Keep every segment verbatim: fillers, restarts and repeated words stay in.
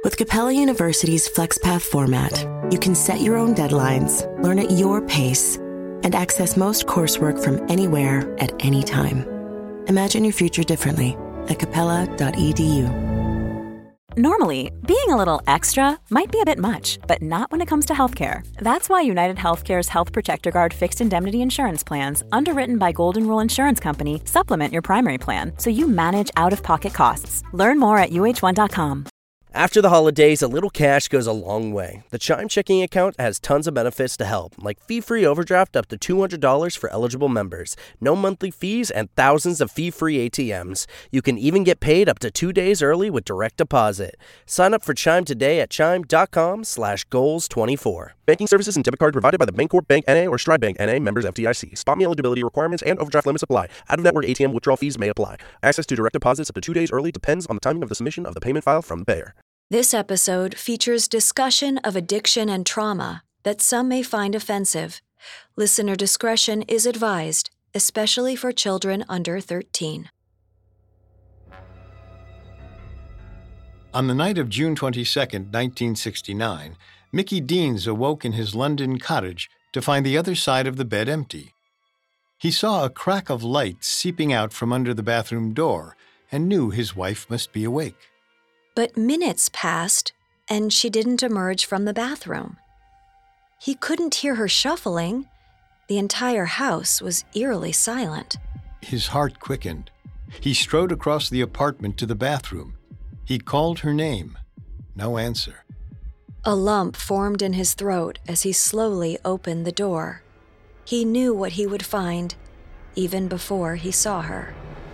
With Capella University's FlexPath format, you can set your own deadlines, learn at your pace, and access most coursework from anywhere at any time. Imagine your future differently at capella dot e d u. Normally, being a little extra might be a bit much, but not when it comes to healthcare. That's why United Healthcare's Health Protector Guard fixed indemnity insurance plans, underwritten by Golden Rule Insurance Company, supplement your primary plan so you manage out-of-pocket costs. Learn more at u h one dot com. After the holidays, a little cash goes a long way. The Chime checking account has tons of benefits to help, like fee-free overdraft up to two hundred dollars for eligible members, no monthly fees, and thousands of fee-free A T Ms. You can even get paid up to two days early with direct deposit. Sign up for Chime today at chime.com slash goals 24. Banking services and debit card provided by the Bancorp Bank N A or Stride Bank N A, members F D I C. Spot me eligibility requirements and overdraft limits apply. Out-of-network A T M withdrawal fees may apply. Access to direct deposits up to two days early depends on the timing of the submission of the payment file from the payer. This episode features discussion of addiction and trauma that some may find offensive. Listener discretion is advised, especially for children under thirteen. On the night of June twenty-second, nineteen sixty-nine, Mickey Deans awoke in his London cottage to find the other side of the bed empty. He saw a crack of light seeping out from under the bathroom door and knew his wife must be awake. But minutes passed, and she didn't emerge from the bathroom. He couldn't hear her shuffling. The entire house was eerily silent. His heart quickened. He strode across the apartment to the bathroom. He called her name. No answer. A lump formed in his throat as he slowly opened the door. He knew what he would find, even before he saw her.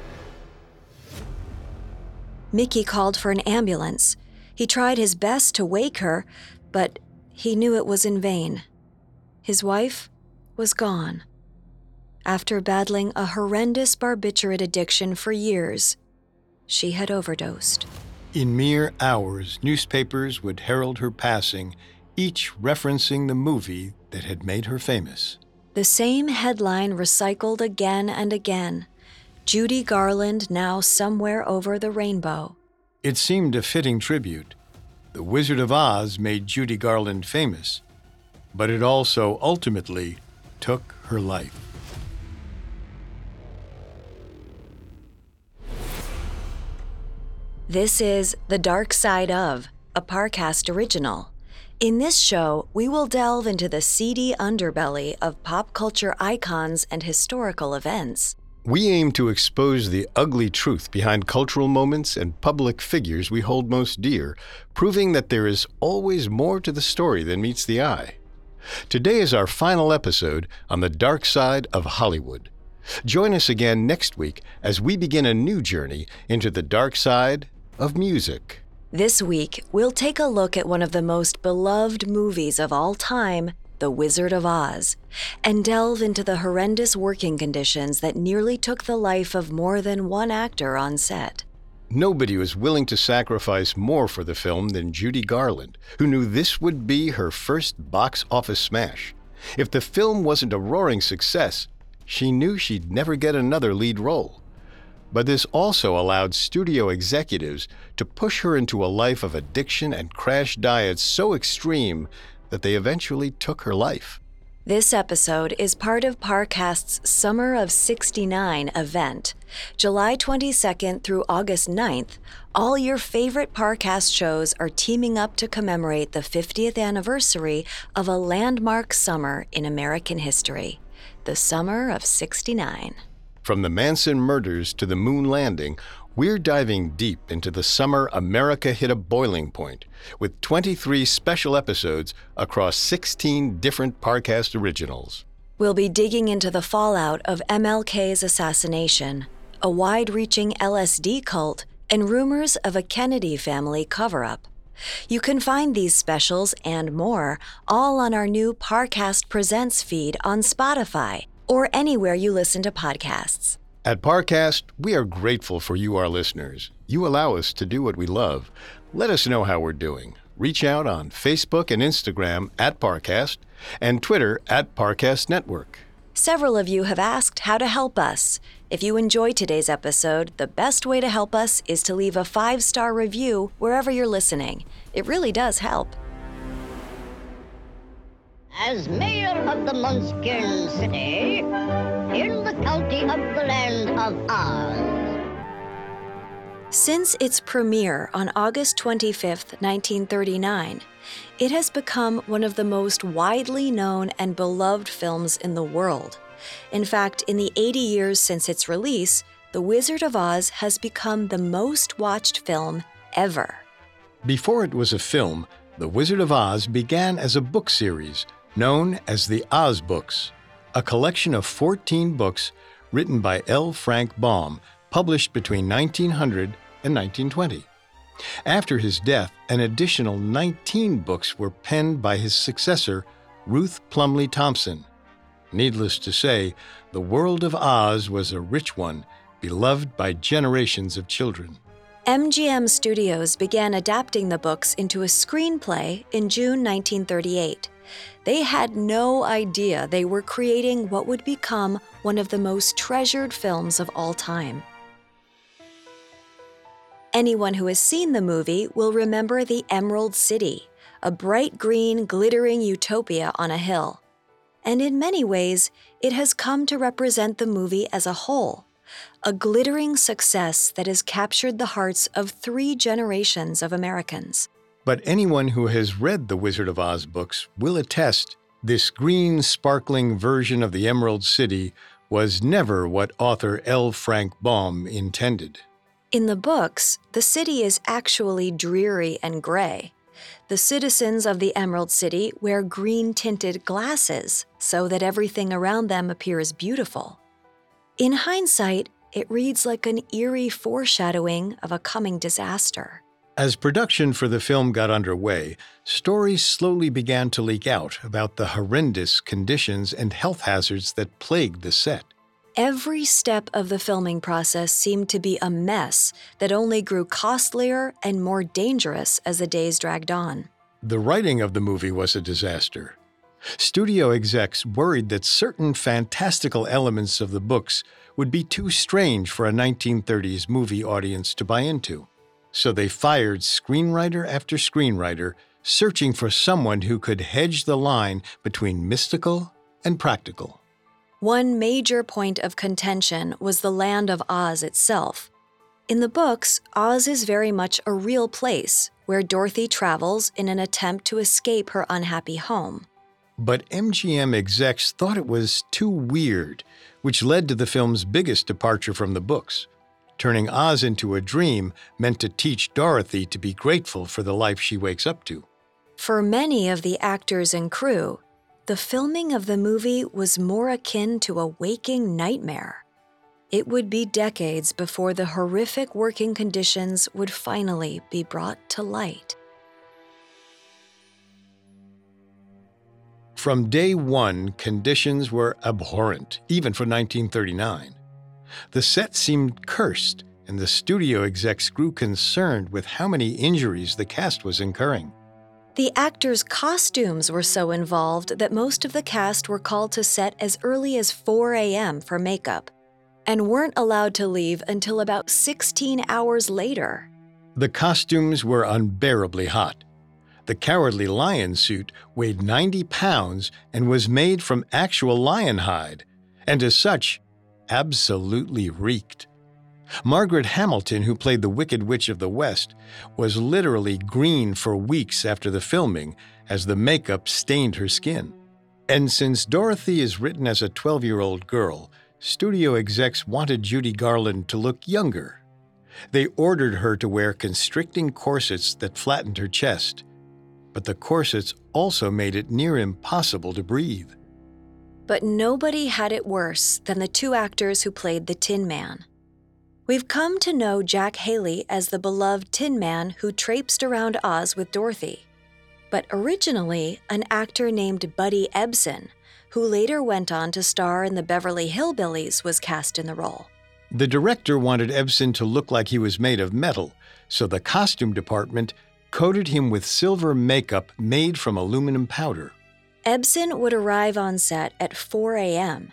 Mickey called for an ambulance. He tried his best to wake her, but he knew it was in vain. His wife was gone. After battling a horrendous barbiturate addiction for years, she had overdosed. In mere hours, newspapers would herald her passing, each referencing the movie that had made her famous. The same headline recycled again and again. Judy Garland now somewhere over the rainbow. It seemed a fitting tribute. The Wizard of Oz made Judy Garland famous, but it also ultimately took her life. This is The Dark Side Of, a Parcast original. In this show, we will delve into the seedy underbelly of pop culture icons and historical events. We aim to expose the ugly truth behind cultural moments and public figures we hold most dear, proving that there is always more to the story than meets the eye. Today is our final episode on the dark side of Hollywood. Join us again next week as we begin a new journey into the dark side of music. This week, we'll take a look at one of the most beloved movies of all time, The Wizard of Oz, and delve into the horrendous working conditions that nearly took the life of more than one actor on set. Nobody was willing to sacrifice more for the film than Judy Garland, who knew this would be her first box office smash. If the film wasn't a roaring success, she knew she'd never get another lead role. But this also allowed studio executives to push her into a life of addiction and crash diets so extreme that they eventually took her life. This episode is part of Parcast's Summer of sixty-nine event. July twenty-second through August ninth, all your favorite Parcast shows are teaming up to commemorate the fiftieth anniversary of a landmark summer in American history, the Summer of sixty-nine. From the Manson murders to the moon landing, we're diving deep into the summer America hit a boiling point, with twenty-three special episodes across sixteen different Parcast originals. We'll be digging into the fallout of M L K's assassination, a wide-reaching L S D cult, and rumors of a Kennedy family cover-up. You can find these specials and more all on our new Parcast Presents feed on Spotify or anywhere you listen to podcasts. At Parcast, we are grateful for you, our listeners. You allow us to do what we love. Let us know how we're doing. Reach out on Facebook and Instagram at Parcast and Twitter at Parcast Network. Several of you have asked how to help us. If you enjoyed today's episode, the best way to help us is to leave a five-star review wherever you're listening. It really does help. As mayor of the Munchkin City, in the county of the land of Oz. Since its premiere on August twenty-fifth, nineteen thirty-nine, it has become one of the most widely known and beloved films in the world. In fact, in the eighty years since its release, The Wizard of Oz has become the most watched film ever. Before it was a film, The Wizard of Oz began as a book series known as the Oz Books, a collection of fourteen books written by L. Frank Baum, published between nineteen hundred and nineteen twenty. After his death, an additional nineteen books were penned by his successor, Ruth Plumly Thompson. Needless to say, the world of Oz was a rich one, beloved by generations of children. M G M Studios began adapting the books into a screenplay in June nineteen thirty-eight. They had no idea they were creating what would become one of the most treasured films of all time. Anyone who has seen the movie will remember the Emerald City, a bright green, glittering utopia on a hill. And in many ways, it has come to represent the movie as a whole, a glittering success that has captured the hearts of three generations of Americans. But anyone who has read the Wizard of Oz books will attest this green, sparkling version of the Emerald City was never what author L. Frank Baum intended. In the books, the city is actually dreary and gray. The citizens of the Emerald City wear green-tinted glasses so that everything around them appears beautiful. In hindsight, it reads like an eerie foreshadowing of a coming disaster. As production for the film got underway, stories slowly began to leak out about the horrendous conditions and health hazards that plagued the set. Every step of the filming process seemed to be a mess that only grew costlier and more dangerous as the days dragged on. The writing of the movie was a disaster. Studio execs worried that certain fantastical elements of the books would be too strange for a nineteen thirties movie audience to buy into. So they fired screenwriter after screenwriter, searching for someone who could hedge the line between mystical and practical. One major point of contention was the land of Oz itself. In the books, Oz is very much a real place where Dorothy travels in an attempt to escape her unhappy home. But M G M execs thought it was too weird, which led to the film's biggest departure from the books. Turning Oz into a dream meant to teach Dorothy to be grateful for the life she wakes up to. For many of the actors and crew, the filming of the movie was more akin to a waking nightmare. It would be decades before the horrific working conditions would finally be brought to light. From day one, conditions were abhorrent, even for nineteen thirty-nine. The set seemed cursed, and the studio execs grew concerned with how many injuries the cast was incurring. The actors' costumes were so involved that most of the cast were called to set as early as four a.m. for makeup, and weren't allowed to leave until about sixteen hours later. The costumes were unbearably hot. The Cowardly Lion suit weighed ninety pounds and was made from actual lion hide, and as such, absolutely reeked. Margaret Hamilton, who played the Wicked Witch of the West, was literally green for weeks after the filming as the makeup stained her skin. And since Dorothy is written as a twelve-year-old girl, studio execs wanted Judy Garland to look younger. They ordered her to wear constricting corsets that flattened her chest, but the corsets also made it near impossible to breathe. But nobody had it worse than the two actors who played the Tin Man. We've come to know Jack Haley as the beloved Tin Man who traipsed around Oz with Dorothy. But originally, an actor named Buddy Ebsen, who later went on to star in the Beverly Hillbillies, was cast in the role. The director wanted Ebsen to look like he was made of metal, so the costume department coated him with silver makeup made from aluminum powder. Ebsen would arrive on set at four a.m.,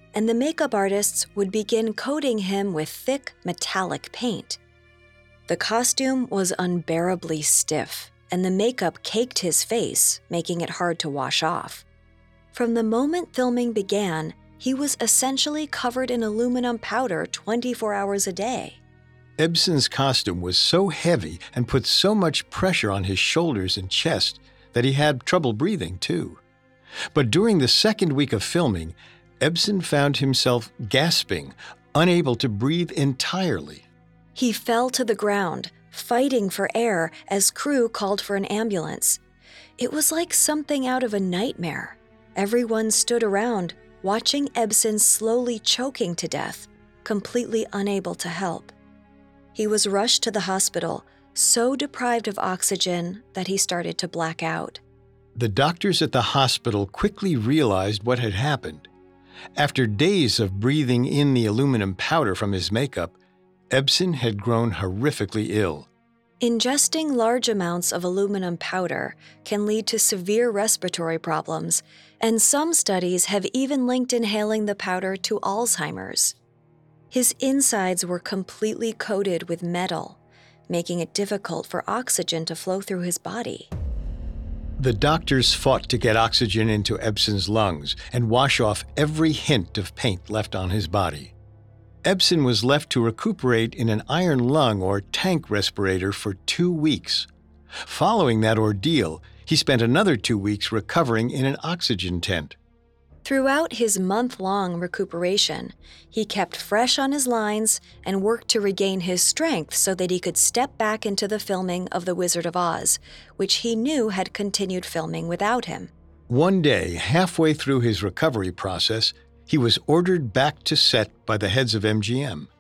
and the makeup artists would begin coating him with thick, metallic paint. The costume was unbearably stiff, and the makeup caked his face, making it hard to wash off. From the moment filming began, he was essentially covered in aluminum powder twenty-four hours a day. Ebsen's costume was so heavy and put so much pressure on his shoulders and chest that he had trouble breathing, too. But during the second week of filming, Ebsen found himself gasping, unable to breathe entirely. He fell to the ground, fighting for air as crew called for an ambulance. It was like something out of a nightmare. Everyone stood around, watching Ebsen slowly choking to death, completely unable to help. He was rushed to the hospital, so deprived of oxygen that he started to black out. The doctors at the hospital quickly realized what had happened. After days of breathing in the aluminum powder from his makeup, Ebsen had grown horrifically ill. Ingesting large amounts of aluminum powder can lead to severe respiratory problems, and some studies have even linked inhaling the powder to Alzheimer's. His insides were completely coated with metal, making it difficult for oxygen to flow through his body. The doctors fought to get oxygen into Ebsen's lungs and wash off every hint of paint left on his body. Ebsen was left to recuperate in an iron lung or tank respirator for two weeks. Following that ordeal, he spent another two weeks recovering in an oxygen tent. Throughout his month-long recuperation, he kept fresh on his lines and worked to regain his strength so that he could step back into the filming of The Wizard of Oz, which he knew had continued filming without him. One day, halfway through his recovery process, he was ordered back to set by the heads of M G M.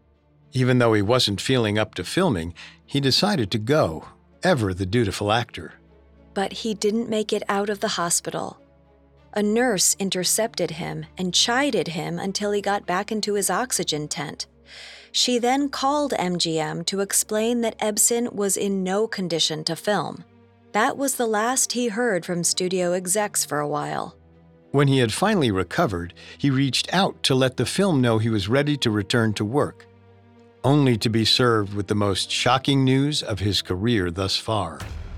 Even though he wasn't feeling up to filming, he decided to go, ever the dutiful actor. But he didn't make it out of the hospital. A nurse intercepted him and chided him until he got back into his oxygen tent. She then called M G M to explain that Ebsen was in no condition to film. That was the last he heard from studio execs for a while. When he had finally recovered, he reached out to let the film know he was ready to return to work, only to be served with the most shocking news of his career thus far.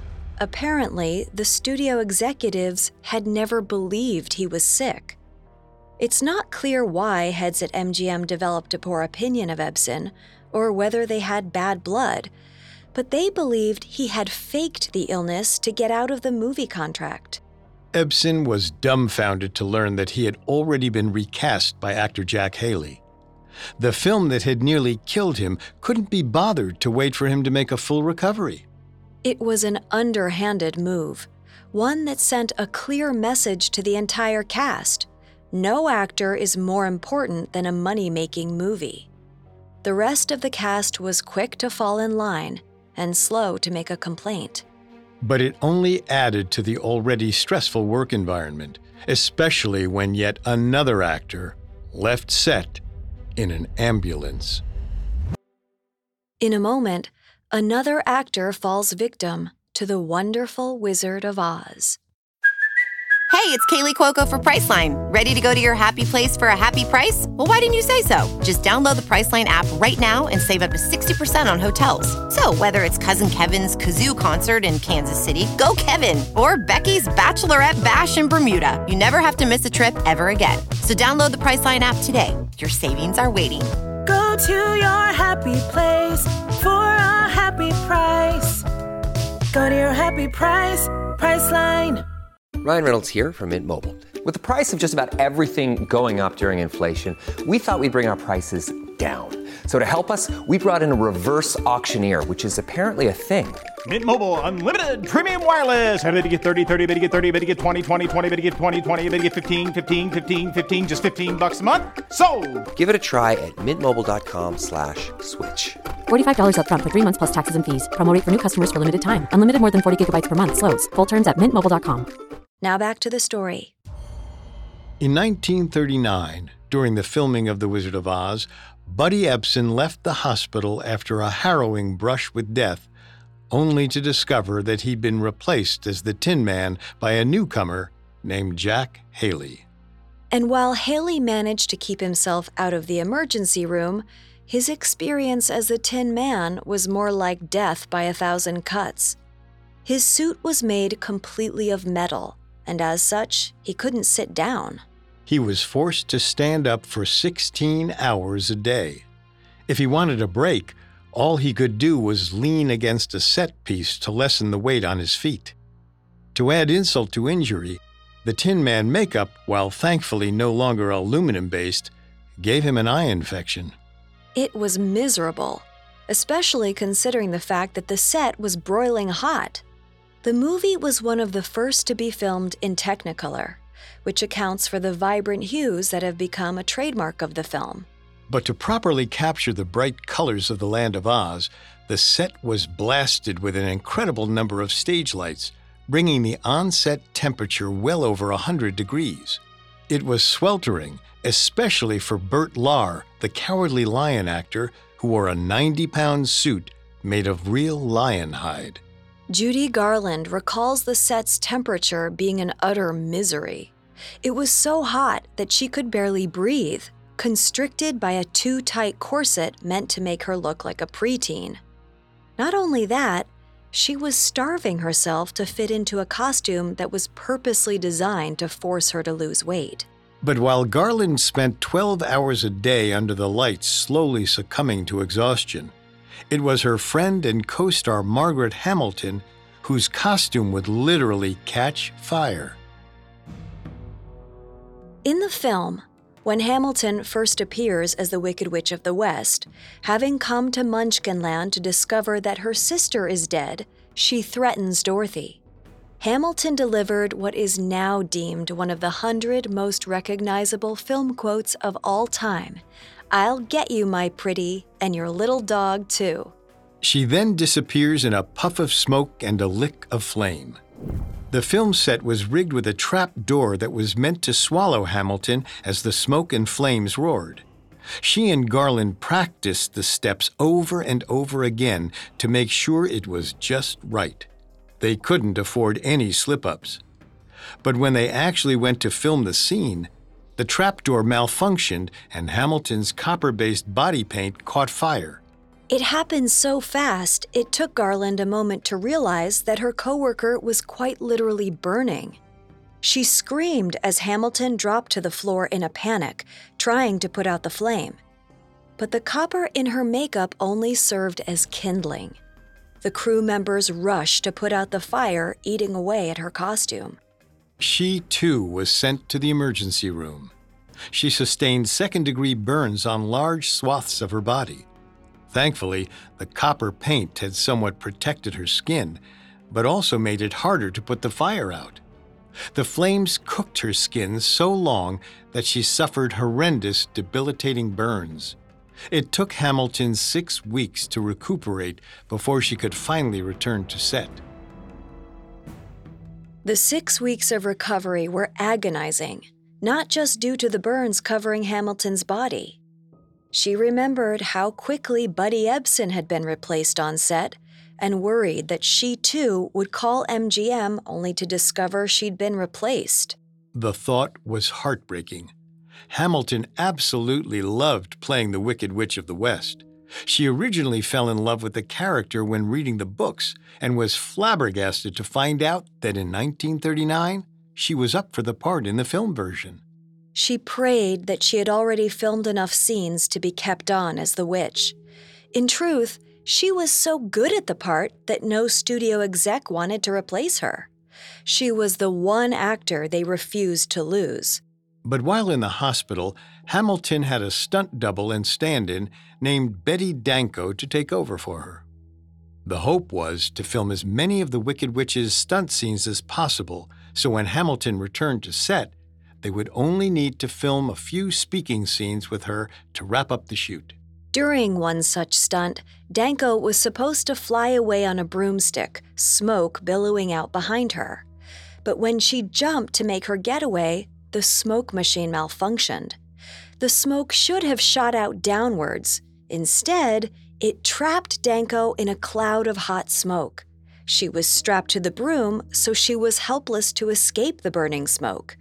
Apparently, the studio executives had never believed he was sick. It's not clear why heads at M G M developed a poor opinion of Ebsen, or whether they had bad blood, but they believed he had faked the illness to get out of the movie contract. Ebsen was dumbfounded to learn that he had already been recast by actor Jack Haley. The film that had nearly killed him couldn't be bothered to wait for him to make a full recovery. It was an underhanded move, one that sent a clear message to the entire cast. No actor is more important than a money-making movie. The rest of the cast was quick to fall in line and slow to make a complaint. But it only added to the already stressful work environment, especially when yet another actor left set in an ambulance. In a moment, another actor falls victim to the wonderful Wizard of Oz. Hey, it's Kaylee Cuoco for Priceline. Ready to go to your happy place for a happy price? Well, why didn't you say so? Just download the Priceline app right now and save up to sixty percent on hotels. So whether it's Cousin Kevin's Kazoo Concert in Kansas City, go Kevin, or Becky's Bachelorette Bash in Bermuda, you never have to miss a trip ever again. So download the Priceline app today. Your savings are waiting. Go to your happy place for a happy price. Go to your happy price, Priceline. Ryan Reynolds here from Mint Mobile. With the price of just about everything going up during inflation, we thought we'd bring our prices down. So to help us, we brought in a reverse auctioneer, which is apparently a thing. Mint Mobile Unlimited Premium Wireless. How to get thirty, thirty, bit to get thirty, bit to get twenty, twenty, twenty, bit to get twenty, twenty, bit to get fifteen, fifteen, fifteen, fifteen, just fifteen bucks a month? Sold! Give it a try at mintmobile.com slash switch. forty-five dollars up front for three months plus taxes and fees. Promo rate for new customers for limited time. Unlimited more than forty gigabytes per month. Slows full terms at mint mobile dot com. Now back to the story. In nineteen thirty-nine, during the filming of The Wizard of Oz, Buddy Ebsen left the hospital after a harrowing brush with death, only to discover that he'd been replaced as the Tin Man by a newcomer named Jack Haley. And while Haley managed to keep himself out of the emergency room, his experience as the Tin Man was more like death by a thousand cuts. His suit was made completely of metal, and as such, he couldn't sit down. He was forced to stand up for sixteen hours a day. If he wanted a break, all he could do was lean against a set piece to lessen the weight on his feet. To add insult to injury, the Tin Man makeup, while thankfully no longer aluminum-based, gave him an eye infection. It was miserable, especially considering the fact that the set was broiling hot. The movie was one of the first to be filmed in Technicolor, which accounts for the vibrant hues that have become a trademark of the film. But to properly capture the bright colors of the Land of Oz, the set was blasted with an incredible number of stage lights, bringing the on-set temperature well over one hundred degrees. It was sweltering, especially for Bert Lahr, the Cowardly Lion actor who wore a ninety-pound suit made of real lion hide. Judy Garland recalls the set's temperature being an utter misery. It was so hot that she could barely breathe, constricted by a too-tight corset meant to make her look like a preteen. Not only that, she was starving herself to fit into a costume that was purposely designed to force her to lose weight. But while Garland spent twelve hours a day under the lights slowly succumbing to exhaustion, it was her friend and co-star Margaret Hamilton whose costume would literally catch fire. In the film, when Hamilton first appears as the Wicked Witch of the West, having come to Munchkinland to discover that her sister is dead, she threatens Dorothy. Hamilton delivered what is now deemed one of the hundred most recognizable film quotes of all time. "I'll get you, my pretty, and your little dog, too." She then disappears in a puff of smoke and a lick of flame. The film set was rigged with a trap door that was meant to swallow Hamilton as the smoke and flames roared. She and Garland practiced the steps over and over again to make sure it was just right. They couldn't afford any slip-ups. But when they actually went to film the scene, the trapdoor malfunctioned and Hamilton's copper-based body paint caught fire. It happened so fast, it took Garland a moment to realize that her coworker was quite literally burning. She screamed as Hamilton dropped to the floor in a panic, trying to put out the flame. But the copper in her makeup only served as kindling. The crew members rushed to put out the fire, eating away at her costume. She, too, was sent to the emergency room. She sustained second-degree burns on large swaths of her body. Thankfully, the copper paint had somewhat protected her skin, but also made it harder to put the fire out. The flames cooked her skin so long that she suffered horrendous, debilitating burns. It took Hamilton six weeks to recuperate before she could finally return to set. The six weeks of recovery were agonizing, not just due to the burns covering Hamilton's body. She remembered how quickly Buddy Ebsen had been replaced on set and worried that she too would call M G M only to discover she'd been replaced. The thought was heartbreaking. Hamilton absolutely loved playing the Wicked Witch of the West. She originally fell in love with the character when reading the books and was flabbergasted to find out that in nineteen thirty-nine, she was up for the part in the film version. She prayed that she had already filmed enough scenes to be kept on as the witch. In truth, she was so good at the part that no studio exec wanted to replace her. She was the one actor they refused to lose. But while in the hospital, Hamilton had a stunt double and stand-in named Betty Danko to take over for her. The hope was to film as many of the Wicked Witch's stunt scenes as possible, so when Hamilton returned to set, they would only need to film a few speaking scenes with her to wrap up the shoot. During one such stunt, Danko was supposed to fly away on a broomstick, smoke billowing out behind her. But when she jumped to make her getaway, the smoke machine malfunctioned. The smoke should have shot out downwards. Instead, it trapped Danko in a cloud of hot smoke. She was strapped to the broom, so she was helpless to escape the burning smoke.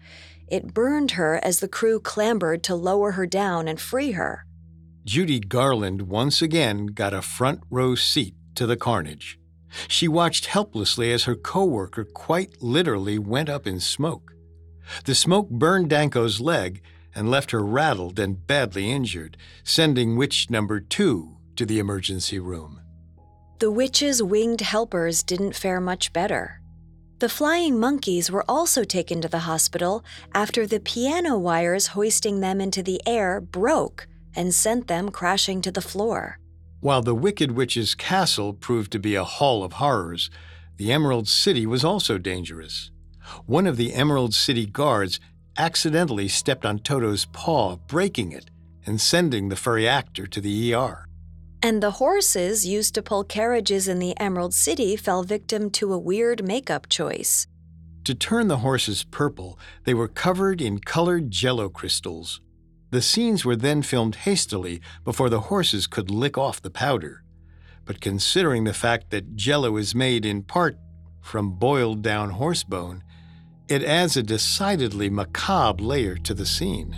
It burned her as the crew clambered to lower her down and free her. Judy Garland once again got a front row seat to the carnage. She watched helplessly as her coworker quite literally went up in smoke. The smoke burned Danko's leg and left her rattled and badly injured, sending witch number two to the emergency room. The witch's winged helpers didn't fare much better. The flying monkeys were also taken to the hospital after the piano wires hoisting them into the air broke and sent them crashing to the floor. While the Wicked Witch's castle proved to be a hall of horrors, the Emerald City was also dangerous. One of the Emerald City guards accidentally stepped on Toto's paw, breaking it and sending the furry actor to the E R. And the horses used to pull carriages in the Emerald City fell victim to a weird makeup choice. To turn the horses purple, they were covered in colored Jell-O crystals. The scenes were then filmed hastily before the horses could lick off the powder. But considering the fact that Jell-O is made in part from boiled down horse bone, it adds a decidedly macabre layer to the scene.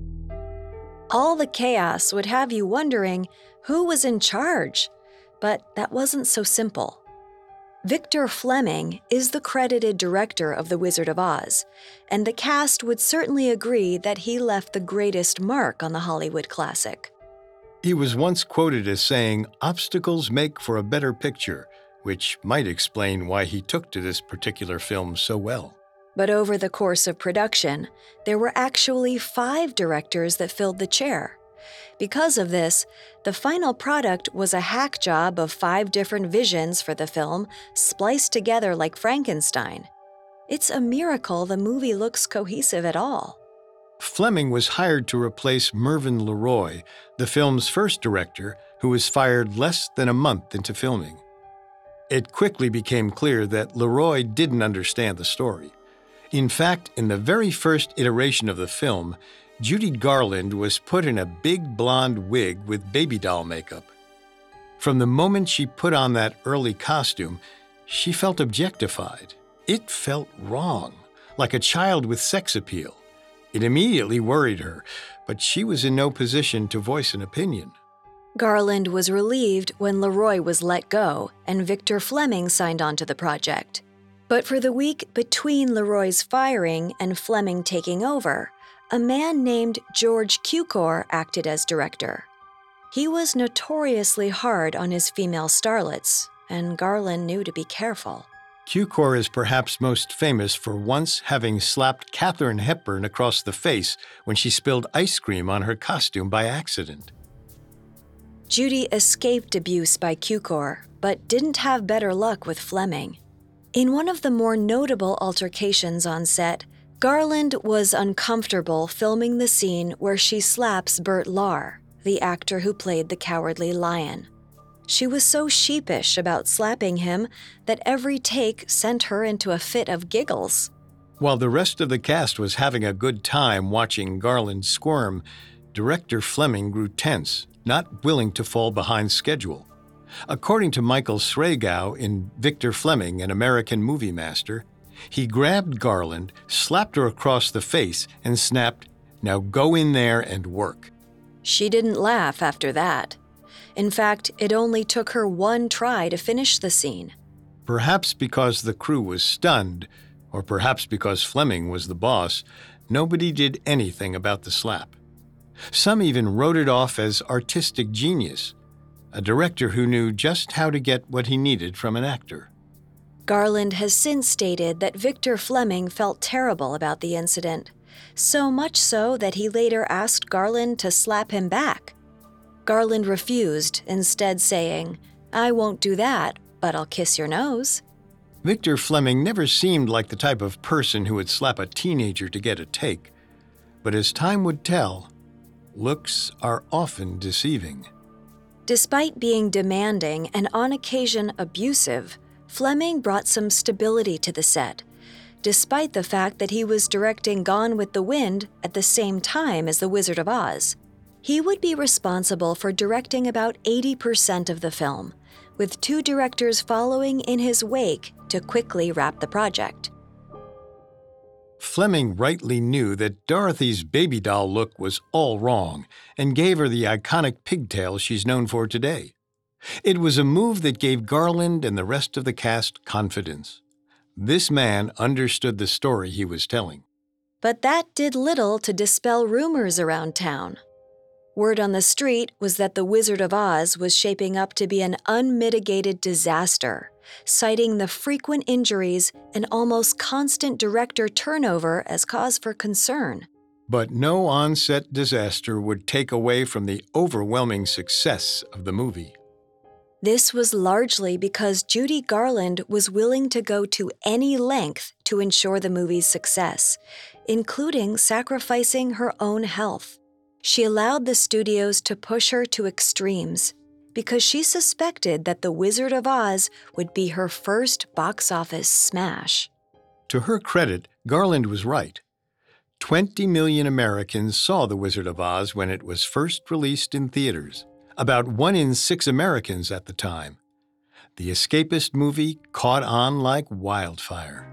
All the chaos would have you wondering who was in charge, but that wasn't so simple. Victor Fleming is the credited director of The Wizard of Oz, and the cast would certainly agree that he left the greatest mark on the Hollywood classic. He was once quoted as saying, "Obstacles make for a better picture," which might explain why he took to this particular film so well. But over the course of production, there were actually five directors that filled the chair. Because of this, the final product was a hack job of five different visions for the film, spliced together like Frankenstein. It's a miracle the movie looks cohesive at all. Fleming was hired to replace Mervyn LeRoy, the film's first director, who was fired less than a month into filming. It quickly became clear that LeRoy didn't understand the story. In fact, in the very first iteration of the film, Judy Garland was put in a big blonde wig with baby doll makeup. From the moment she put on that early costume, she felt objectified. It felt wrong, like a child with sex appeal. It immediately worried her, but she was in no position to voice an opinion. Garland was relieved when LeRoy was let go and Victor Fleming signed on to the project. But for the week between LeRoy's firing and Fleming taking over, a man named George Cukor acted as director. He was notoriously hard on his female starlets, and Garland knew to be careful. Cukor is perhaps most famous for once having slapped Katharine Hepburn across the face when she spilled ice cream on her costume by accident. Judy escaped abuse by Cukor, but didn't have better luck with Fleming. In one of the more notable altercations on set, Garland was uncomfortable filming the scene where she slaps Bert Lahr, the actor who played the Cowardly Lion. She was so sheepish about slapping him that every take sent her into a fit of giggles. While the rest of the cast was having a good time watching Garland squirm, director Fleming grew tense, not willing to fall behind schedule. According to Michael Sragow in Victor Fleming, an American Movie Master, he grabbed Garland, slapped her across the face, and snapped, "Now go in there and work." She didn't laugh after that. In fact, it only took her one try to finish the scene. Perhaps because the crew was stunned, or perhaps because Fleming was the boss, nobody did anything about the slap. Some even wrote it off as artistic genius, a director who knew just how to get what he needed from an actor. Garland has since stated that Victor Fleming felt terrible about the incident, so much so that he later asked Garland to slap him back. Garland refused, instead saying, "I won't do that, but I'll kiss your nose." Victor Fleming never seemed like the type of person who would slap a teenager to get a take, but as time would tell, looks are often deceiving. Despite being demanding and on occasion abusive, Fleming brought some stability to the set, despite the fact that he was directing Gone with the Wind at the same time as The Wizard of Oz. He would be responsible for directing about eighty percent of the film, with two directors following in his wake to quickly wrap the project. Fleming rightly knew that Dorothy's baby doll look was all wrong and gave her the iconic pigtail she's known for today. It was a move that gave Garland and the rest of the cast confidence. This man understood the story he was telling. But that did little to dispel rumors around town. Word on the street was that The Wizard of Oz was shaping up to be an unmitigated disaster, citing the frequent injuries and almost constant director turnover as cause for concern. But no on-set disaster would take away from the overwhelming success of the movie. This was largely because Judy Garland was willing to go to any length to ensure the movie's success, including sacrificing her own health. She allowed the studios to push her to extremes because she suspected that The Wizard of Oz would be her first box office smash. To her credit, Garland was right. twenty million Americans saw The Wizard of Oz when it was first released in theaters, about one in six Americans at the time. The escapist movie caught on like wildfire.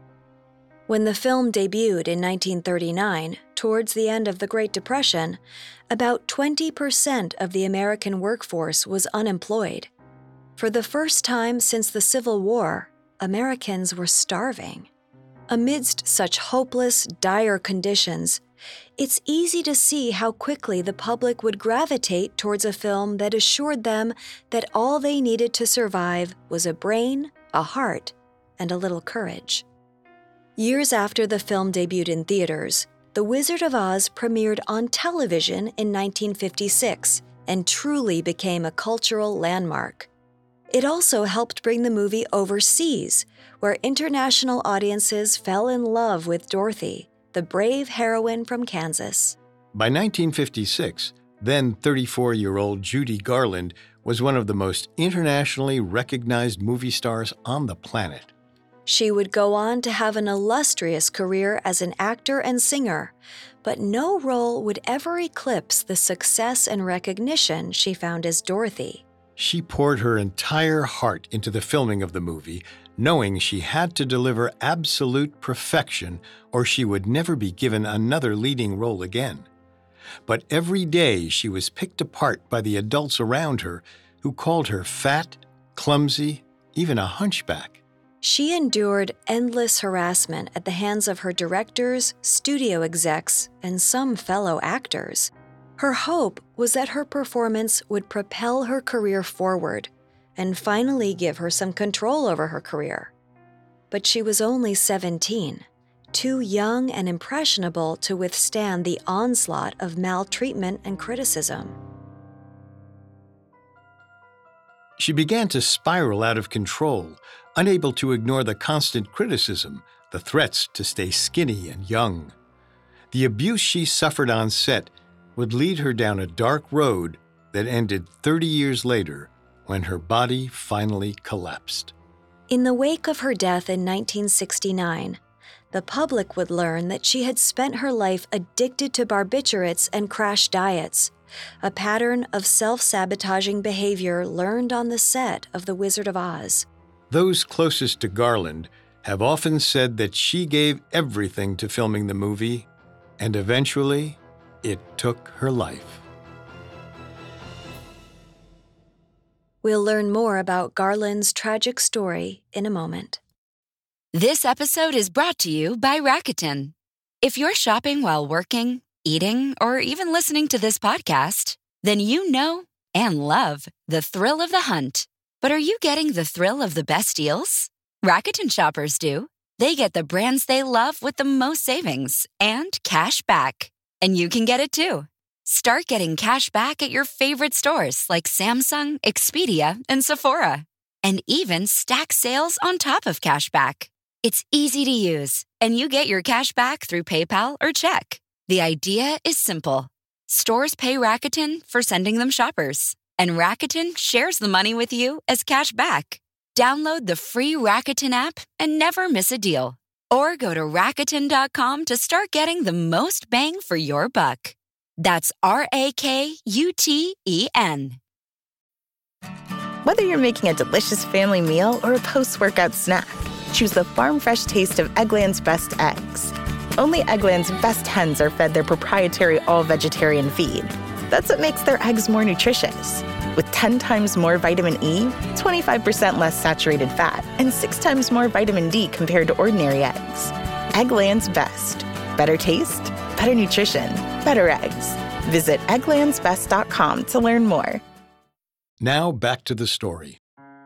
When the film debuted in nineteen thirty-nine, towards the end of the Great Depression, about twenty percent of the American workforce was unemployed. For the first time since the Civil War, Americans were starving. Amidst such hopeless, dire conditions, it's easy to see how quickly the public would gravitate towards a film that assured them that all they needed to survive was a brain, a heart, and a little courage. Years after the film debuted in theaters, The Wizard of Oz premiered on television in nineteen fifty-six and truly became a cultural landmark. It also helped bring the movie overseas, where international audiences fell in love with Dorothy, the brave heroine from Kansas. By nineteen fifty-six, then thirty-four-year-old Judy Garland was one of the most internationally recognized movie stars on the planet. She would go on to have an illustrious career as an actor and singer, but no role would ever eclipse the success and recognition she found as Dorothy. She poured her entire heart into the filming of the movie, knowing she had to deliver absolute perfection or she would never be given another leading role again. But every day she was picked apart by the adults around her who called her fat, clumsy, even a hunchback. She endured endless harassment at the hands of her directors, studio execs, and some fellow actors. Her hope was that her performance would propel her career forward and finally give her some control over her career. But she was only seventeen, too young and impressionable to withstand the onslaught of maltreatment and criticism. She began to spiral out of control, unable to ignore the constant criticism, the threats to stay skinny and young. The abuse she suffered on set would lead her down a dark road that ended thirty years later when her body finally collapsed. In the wake of her death in nineteen sixty-nine, the public would learn that she had spent her life addicted to barbiturates and crash diets, a pattern of self-sabotaging behavior learned on the set of The Wizard of Oz. Those closest to Garland have often said that she gave everything to filming the movie, and eventually, it took her life. We'll learn more about Garland's tragic story in a moment. This episode is brought to you by Rakuten. If you're shopping while working, eating, or even listening to this podcast, then you know and love the thrill of the hunt. But are you getting the thrill of the best deals? Rakuten shoppers do. They get the brands they love with the most savings and cash back. And you can get it too. Start getting cash back at your favorite stores like Samsung, Expedia, and Sephora. And even stack sales on top of cash back. It's easy to use, and you get your cash back through PayPal or check. The idea is simple. Stores pay Rakuten for sending them shoppers, and Rakuten shares the money with you as cash back. Download the free Rakuten app and never miss a deal. Or go to Rakuten dot com to start getting the most bang for your buck. That's R A K U T E N. Whether you're making a delicious family meal or a post-workout snack, choose the farm-fresh taste of Eggland's best eggs. Only Eggland's best hens are fed their proprietary all-vegetarian feed. That's what makes their eggs more nutritious. With ten times more vitamin E, twenty-five percent less saturated fat, and six times more vitamin D compared to ordinary eggs. Eggland's Best. Better taste, better nutrition, better eggs. Visit egglands best dot com to learn more. Now back to the story.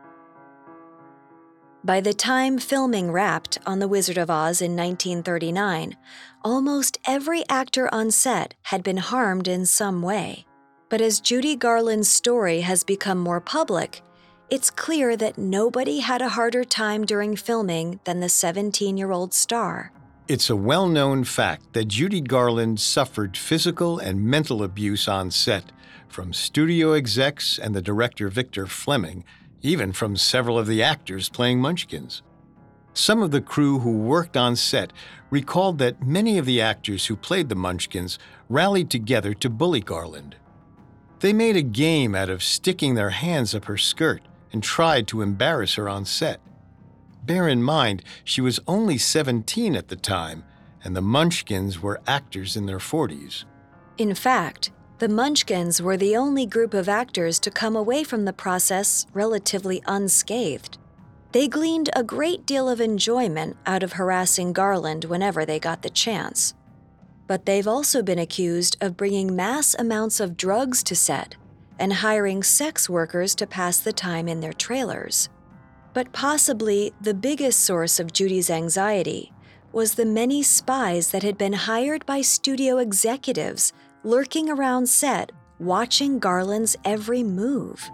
By the time filming wrapped on The Wizard of Oz in nineteen thirty-nine, almost every actor on set had been harmed in some way. But as Judy Garland's story has become more public, it's clear that nobody had a harder time during filming than the seventeen-year-old star. It's a well-known fact that Judy Garland suffered physical and mental abuse on set, from studio execs and the director Victor Fleming, even from several of the actors playing Munchkins. Some of the crew who worked on set recalled that many of the actors who played the Munchkins rallied together to bully Garland. They made a game out of sticking their hands up her skirt and tried to embarrass her on set. Bear in mind, she was only seventeen at the time, and the Munchkins were actors in their forties. In fact, the Munchkins were the only group of actors to come away from the process relatively unscathed. They gleaned a great deal of enjoyment out of harassing Garland whenever they got the chance. But they've also been accused of bringing mass amounts of drugs to set and hiring sex workers to pass the time in their trailers. But possibly the biggest source of Judy's anxiety was the many spies that had been hired by studio executives lurking around set, watching Garland's every move.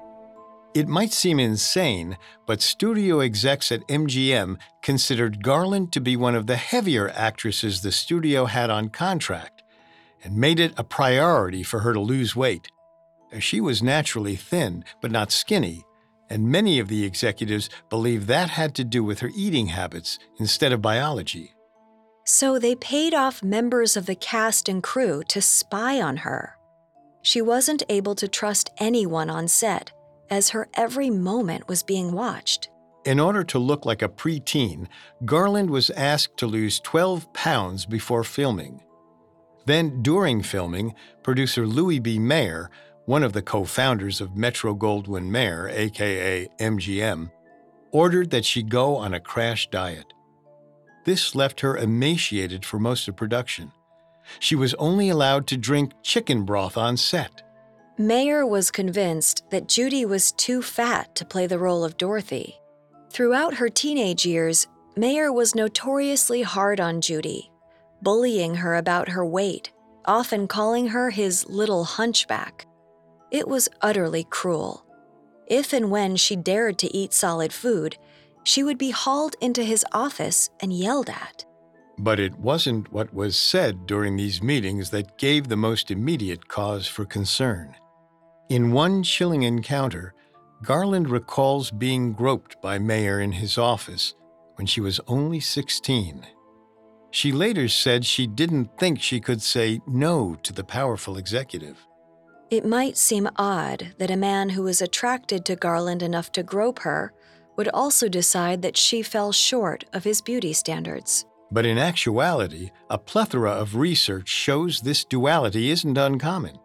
It might seem insane, but studio execs at M G M considered Garland to be one of the heavier actresses the studio had on contract and made it a priority for her to lose weight. She was naturally thin, but not skinny, and many of the executives believed that had to do with her eating habits instead of biology. So they paid off members of the cast and crew to spy on her. She wasn't able to trust anyone on set, as her every moment was being watched. In order to look like a preteen, Garland was asked to lose twelve pounds before filming. Then, during filming, producer Louis B. Mayer, one of the co-founders of Metro-Goldwyn-Mayer, aka M G M, ordered that she go on a crash diet. This left her emaciated for most of production. She was only allowed to drink chicken broth on set. Mayer was convinced that Judy was too fat to play the role of Dorothy. Throughout her teenage years, Mayer was notoriously hard on Judy, bullying her about her weight, often calling her his little hunchback. It was utterly cruel. If and when she dared to eat solid food, she would be hauled into his office and yelled at. But it wasn't what was said during these meetings that gave the most immediate cause for concern. In one chilling encounter, Garland recalls being groped by Mayer in his office when she was only sixteen. She later said she didn't think she could say no to the powerful executive. It might seem odd that a man who was attracted to Garland enough to grope her would also decide that she fell short of his beauty standards. But in actuality, a plethora of research shows this duality isn't uncommon.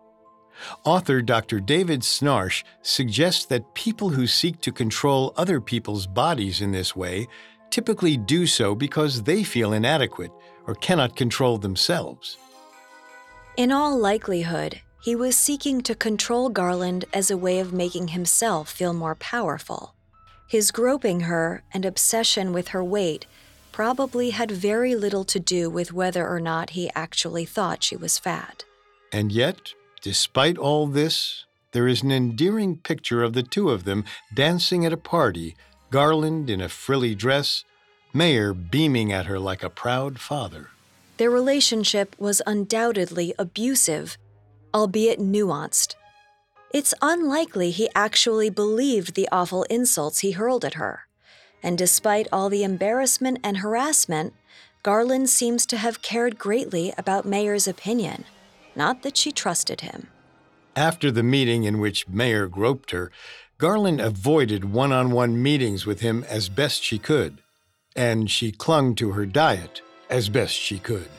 Author Doctor David Snarsh suggests that people who seek to control other people's bodies in this way typically do so because they feel inadequate or cannot control themselves. In all likelihood, he was seeking to control Garland as a way of making himself feel more powerful. His groping her and obsession with her weight probably had very little to do with whether or not he actually thought she was fat. And yet, despite all this, there is an endearing picture of the two of them dancing at a party, Garland in a frilly dress, Mayer beaming at her like a proud father. Their relationship was undoubtedly abusive, albeit nuanced. It's unlikely he actually believed the awful insults he hurled at her. And despite all the embarrassment and harassment, Garland seems to have cared greatly about Mayer's opinion, not that she trusted him. After the meeting in which Mayer groped her, Garland avoided one-on-one meetings with him as best she could, and she clung to her diet, as best she could.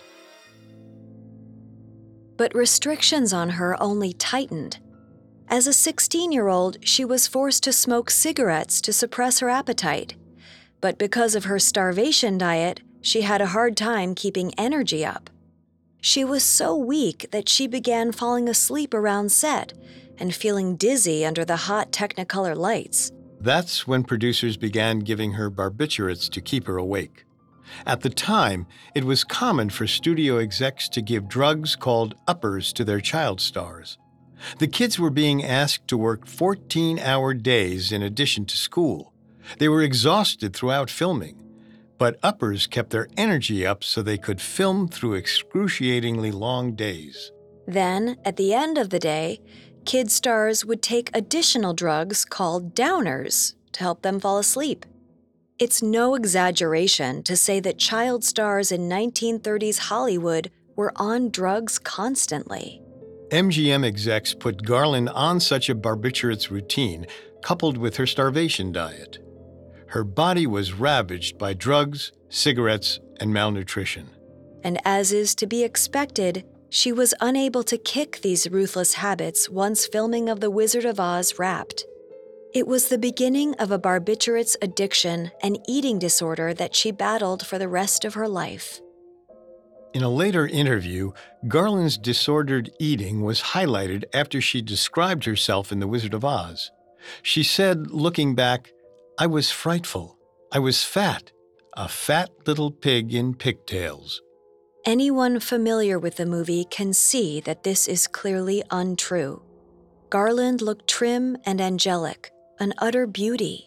But restrictions on her only tightened. As a sixteen-year-old, she was forced to smoke cigarettes to suppress her appetite. But because of her starvation diet, she had a hard time keeping energy up. She was so weak that she began falling asleep around set and feeling dizzy under the hot Technicolor lights. That's when producers began giving her barbiturates to keep her awake. At the time, it was common for studio execs to give drugs called uppers to their child stars. The kids were being asked to work fourteen-hour days in addition to school. They were exhausted throughout filming, but uppers kept their energy up so they could film through excruciatingly long days. Then, at the end of the day, kid stars would take additional drugs called downers to help them fall asleep. It's no exaggeration to say that child stars in nineteen thirties Hollywood were on drugs constantly. M G M execs put Garland on such a barbiturates routine, coupled with her starvation diet. Her body was ravaged by drugs, cigarettes, and malnutrition. And as is to be expected, she was unable to kick these ruthless habits once filming of The Wizard of Oz wrapped. It was the beginning of a barbiturates addiction and eating disorder that she battled for the rest of her life. In a later interview, Garland's disordered eating was highlighted after she described herself in The Wizard of Oz. She said, looking back, "I was frightful. I was fat, a fat little pig in pigtails." Anyone familiar with the movie can see that this is clearly untrue. Garland looked trim and angelic, an utter beauty.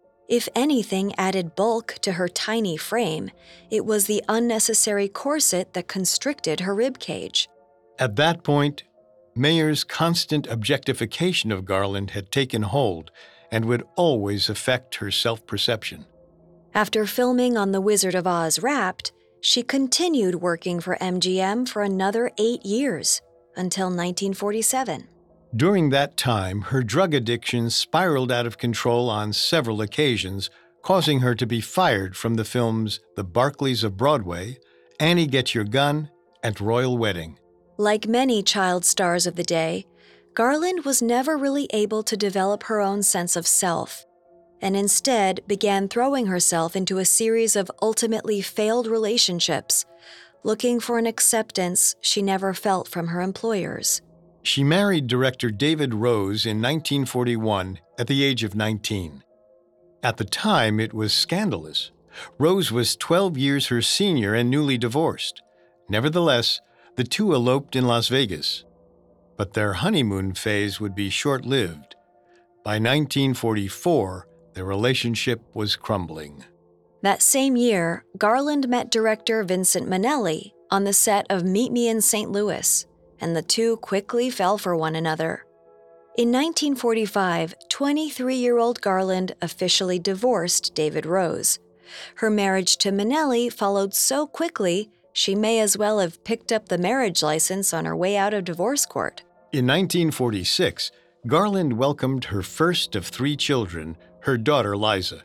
If anything added bulk to her tiny frame, it was the unnecessary corset that constricted her ribcage. At that point, Mayer's constant objectification of Garland had taken hold and would always affect her self-perception. After filming on The Wizard of Oz Wrapped, she continued working for M G M for another eight years, until nineteen forty-seven. During that time, her drug addiction spiraled out of control on several occasions, causing her to be fired from the films The Barkleys of Broadway, Annie Get Your Gun, and Royal Wedding. Like many child stars of the day, Garland was never really able to develop her own sense of self, and instead began throwing herself into a series of ultimately failed relationships, looking for an acceptance she never felt from her employers. She married director David Rose in nineteen forty-one at the age of nineteen. At the time, it was scandalous. Rose was twelve years her senior and newly divorced. Nevertheless, the two eloped in Las Vegas. But their honeymoon phase would be short-lived. By nineteen forty-four, their relationship was crumbling. That same year, Garland met director Vincent Minnelli on the set of Meet Me in Saint Louis, and the two quickly fell for one another. In nineteen forty-five, twenty-three-year-old Garland officially divorced David Rose. Her marriage to Minnelli followed so quickly, she may as well have picked up the marriage license on her way out of divorce court. In nineteen forty-six, Garland welcomed her first of three children, her daughter Liza.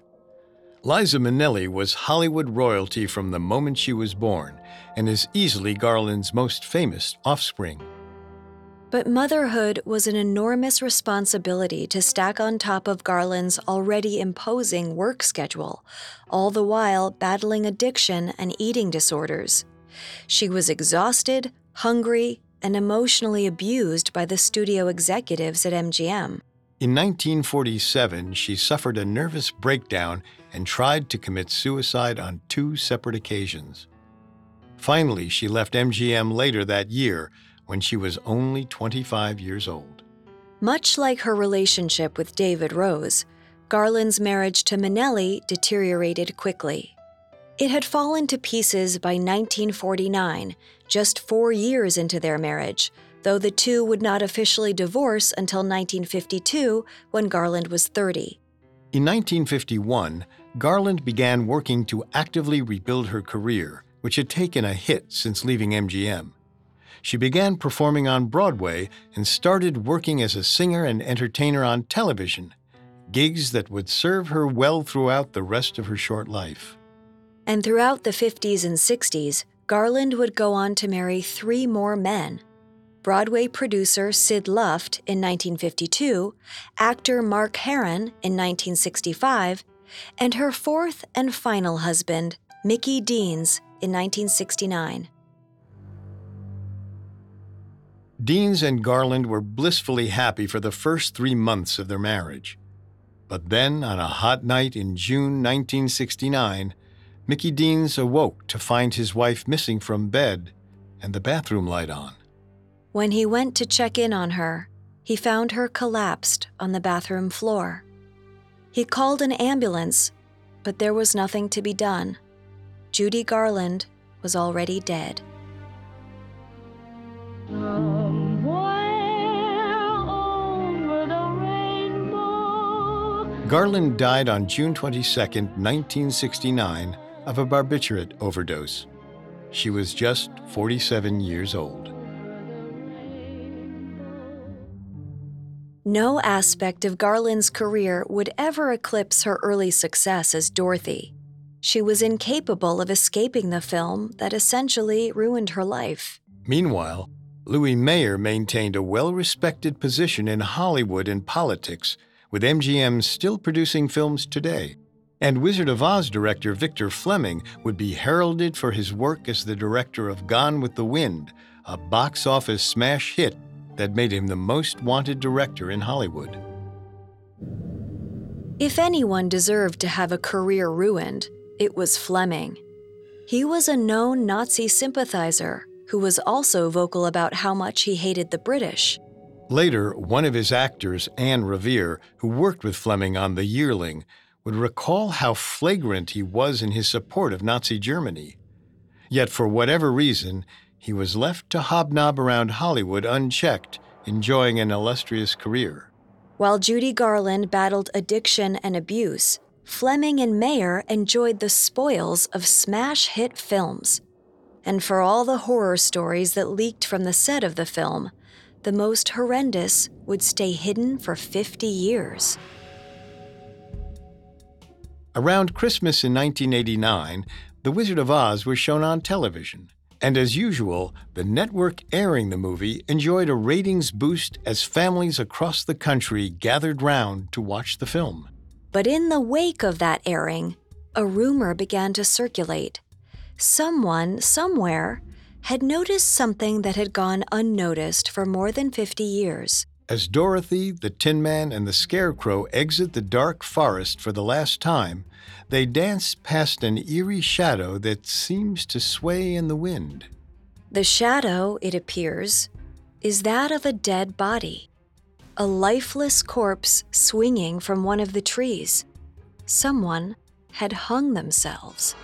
Liza Minnelli was Hollywood royalty from the moment she was born, and is easily Garland's most famous offspring. But motherhood was an enormous responsibility to stack on top of Garland's already imposing work schedule, all the while battling addiction and eating disorders. She was exhausted, hungry, and emotionally abused by the studio executives at M G M. In nineteen forty-seven, she suffered a nervous breakdown and tried to commit suicide on two separate occasions. Finally, she left M G M later that year when she was only twenty-five years old. Much like her relationship with David Rose, Garland's marriage to Minnelli deteriorated quickly. It had fallen to pieces by nineteen forty-nine, just four years into their marriage, though the two would not officially divorce until nineteen fifty-two, when Garland was thirty. In nineteen fifty-one, Garland began working to actively rebuild her career, which had taken a hit since leaving M G M. She began performing on Broadway and started working as a singer and entertainer on television, gigs that would serve her well throughout the rest of her short life. And throughout the fifties and sixties, Garland would go on to marry three more men: Broadway producer Sid Luft in nineteen fifty-two, actor Mark Herron in nineteen sixty-five, and her fourth and final husband, Mickey Deans, in nineteen sixty-nine. Deans and Garland were blissfully happy for the first three months of their marriage. But then, on a hot night in June nineteen sixty-nine, Mickey Deans awoke to find his wife missing from bed and the bathroom light on. When he went to check in on her, he found her collapsed on the bathroom floor. He called an ambulance, but there was nothing to be done. Judy Garland was already dead. Garland died on June twenty-second, nineteen sixty-nine, of a barbiturate overdose. She was just forty-seven years old. No aspect of Garland's career would ever eclipse her early success as Dorothy. She was incapable of escaping the film that essentially ruined her life. Meanwhile, Louis Mayer maintained a well-respected position in Hollywood and politics, with M G M still producing films today. And Wizard of Oz director Victor Fleming would be heralded for his work as the director of Gone with the Wind, a box office smash hit that made him the most wanted director in Hollywood. If anyone deserved to have a career ruined, it was Fleming. He was a known Nazi sympathizer who was also vocal about how much he hated the British. Later, one of his actors, Anne Revere, who worked with Fleming on The Yearling, would recall how flagrant he was in his support of Nazi Germany. Yet for whatever reason, he was left to hobnob around Hollywood unchecked, enjoying an illustrious career. While Judy Garland battled addiction and abuse, Fleming and Mayer enjoyed the spoils of smash hit films. And for all the horror stories that leaked from the set of the film, the most horrendous would stay hidden for fifty years. Around Christmas in nineteen eighty-nine, The Wizard of Oz was shown on television. And as usual, the network airing the movie enjoyed a ratings boost as families across the country gathered round to watch the film. But in the wake of that airing, a rumor began to circulate. Someone, somewhere, had noticed something that had gone unnoticed for more than fifty years. As Dorothy, the Tin Man, and the Scarecrow exit the dark forest for the last time, they dance past an eerie shadow that seems to sway in the wind. The shadow, it appears, is that of a dead body, a lifeless corpse swinging from one of the trees. Someone had hung themselves.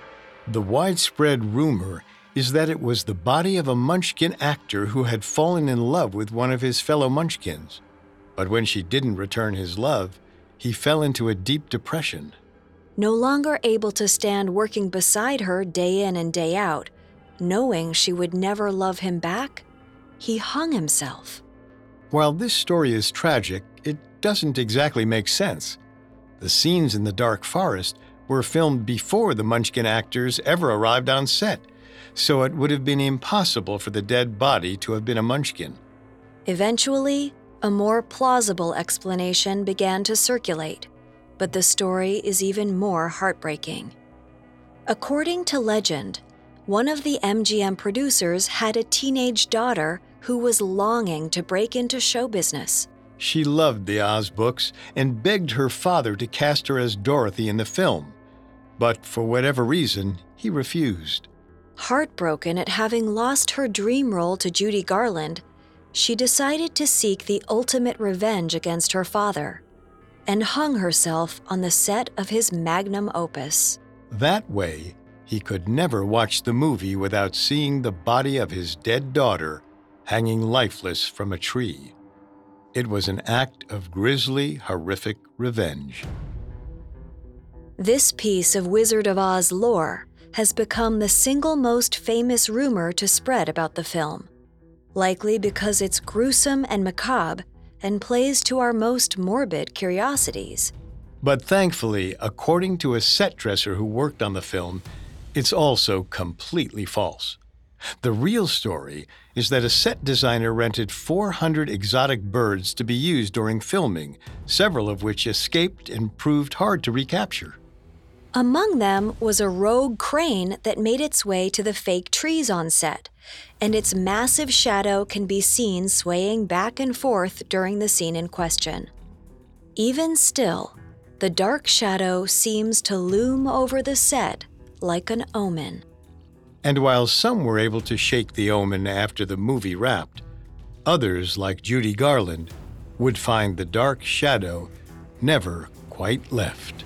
The widespread rumor is that it was the body of a Munchkin actor who had fallen in love with one of his fellow Munchkins. But when she didn't return his love, he fell into a deep depression. No longer able to stand working beside her day in and day out, knowing she would never love him back, he hung himself. While this story is tragic, it doesn't exactly make sense. The scenes in the dark forest were filmed before the Munchkin actors ever arrived on set, so it would have been impossible for the dead body to have been a Munchkin. Eventually, a more plausible explanation began to circulate, but the story is even more heartbreaking. According to legend, one of the M G M producers had a teenage daughter who was longing to break into show business. She loved the Oz books and begged her father to cast her as Dorothy in the film, but for whatever reason, he refused. Heartbroken at having lost her dream role to Judy Garland, she decided to seek the ultimate revenge against her father and hung herself on the set of his magnum opus. That way, he could never watch the movie without seeing the body of his dead daughter hanging lifeless from a tree. It was an act of grisly, horrific revenge. This piece of Wizard of Oz lore has become the single most famous rumor to spread about the film, likely because it's gruesome and macabre and plays to our most morbid curiosities. But thankfully, according to a set dresser who worked on the film, it's also completely false. The real story is that a set designer rented four hundred exotic birds to be used during filming, several of which escaped and proved hard to recapture. Among them was a rogue crane that made its way to the fake trees on set, and its massive shadow can be seen swaying back and forth during the scene in question. Even still, the dark shadow seems to loom over the set like an omen. And while some were able to shake the omen after the movie wrapped, others, like Judy Garland, would find the dark shadow never quite left.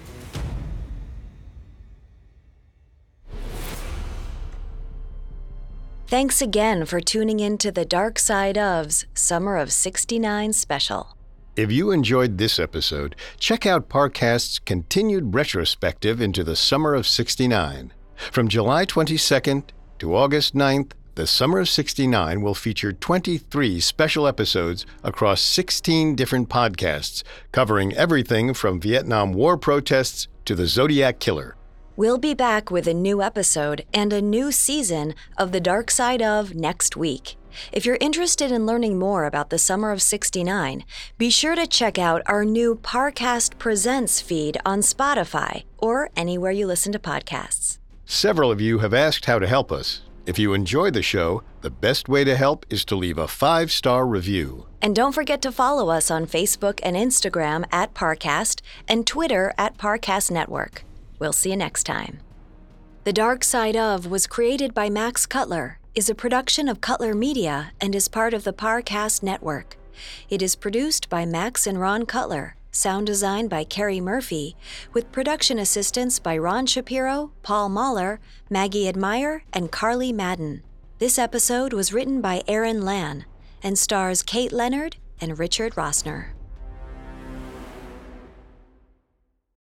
Thanks again for tuning in to the Dark Side of's Summer of sixty-nine special. If you enjoyed this episode, check out Parcast's continued retrospective into the Summer of sixty-nine. From July twenty-second to August ninth, the Summer of sixty-nine will feature twenty-three special episodes across sixteen different podcasts, covering everything from Vietnam War protests to the Zodiac Killer. We'll be back with a new episode and a new season of The Dark Side of next week. If you're interested in learning more about the Summer of sixty-nine, be sure to check out our new Parcast Presents feed on Spotify or anywhere you listen to podcasts. Several of you have asked how to help us. If you enjoy the show, the best way to help is to leave a five-star review. And don't forget to follow us on Facebook and Instagram at Parcast and Twitter at Parcast Network. We'll see you next time. The Dark Side of was created by Max Cutler, is a production of Cutler Media, and is part of the Parcast Network. It is produced by Max and Ron Cutler, sound design by Carrie Murphy, with production assistance by Ron Shapiro, Paul Mahler, Maggie Admire, and Carly Madden. This episode was written by Aaron Lan and stars Kate Leonard and Richard Rossner.